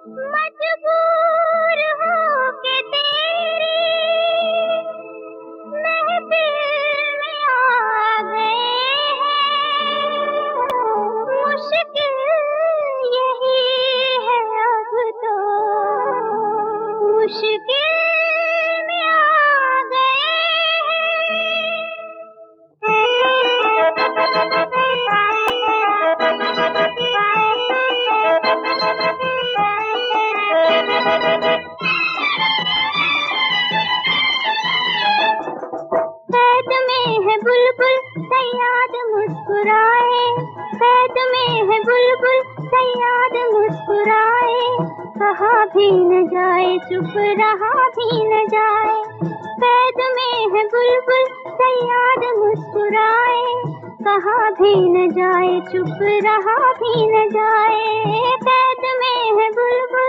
मजबूर होके तेरी महफिल में आ गए हैं। मुश्किल यही है अब तो मुश्किल में आ गए कैद में है बुलबुल सयाद मुस्कुराए, कैद में है बुलबुल सयाद मुस्कुराए, कहा भी न जाए चुप रहा भी न जाए। कैद में है बुलबुल सयाद मुस्कुराए, कहा भी न जाए चुप रहा भी न जाए। कैद में है बुलबुल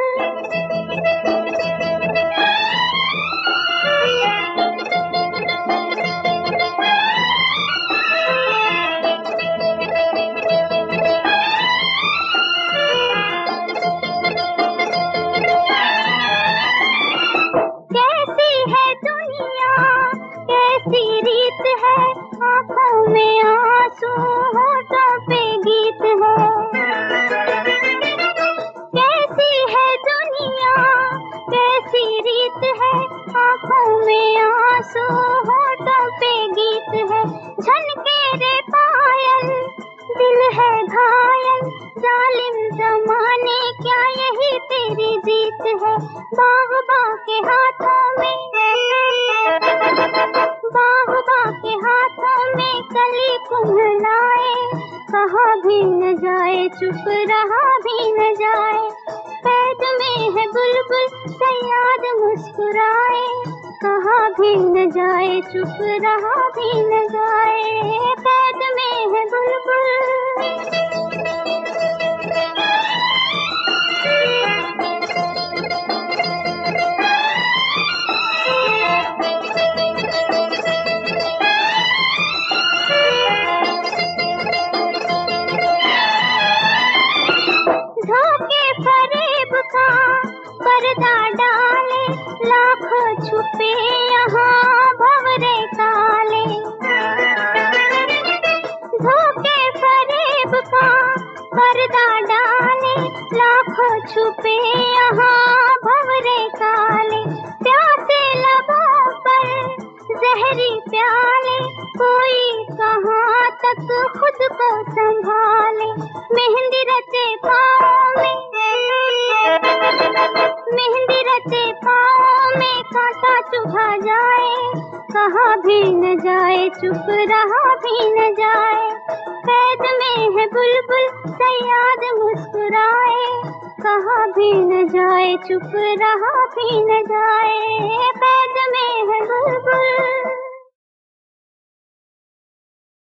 कैसी रीत है, आँखों में आंसू होठों पे गीत है। कैसी है दुनिया कैसी रीत है, आँखों में आंसू होठों पे गीत है। झनके रे पायल दिल है घायल, जालिम जमाने क्या यही तेरी जीत है। बागबा के हाथों में कली कुम्हलाए, कहा भी न जाए चुप रहा भी न जाए। कैद में है बुलबुल सयाद मुस्कुराए, कहा भी न जाए चुप रहा भी न जाए। कैद में है बुलबुल धोखे फरेब का पर्दा डाले, लाखों छुपे यहाँ भंवरे काले। धोखे फरेब का पर्दा डाले, लाखों छुपे यहाँ भंवरे काले। प्यासे लबों पर जहरी प्याले, कोई कहाँ तक खुद को संभाले। मेहंदी रचे पाँव में मेहंदी रचे पाँव में कांटा चुभा जाए, कहा भी न जाए चुप रहा भी न जाए। कैद में है बुलबुल सयाद मुस्कुराए, कहा भी न जाए चुप रहा भी न जाए। कैद में है बुलबुल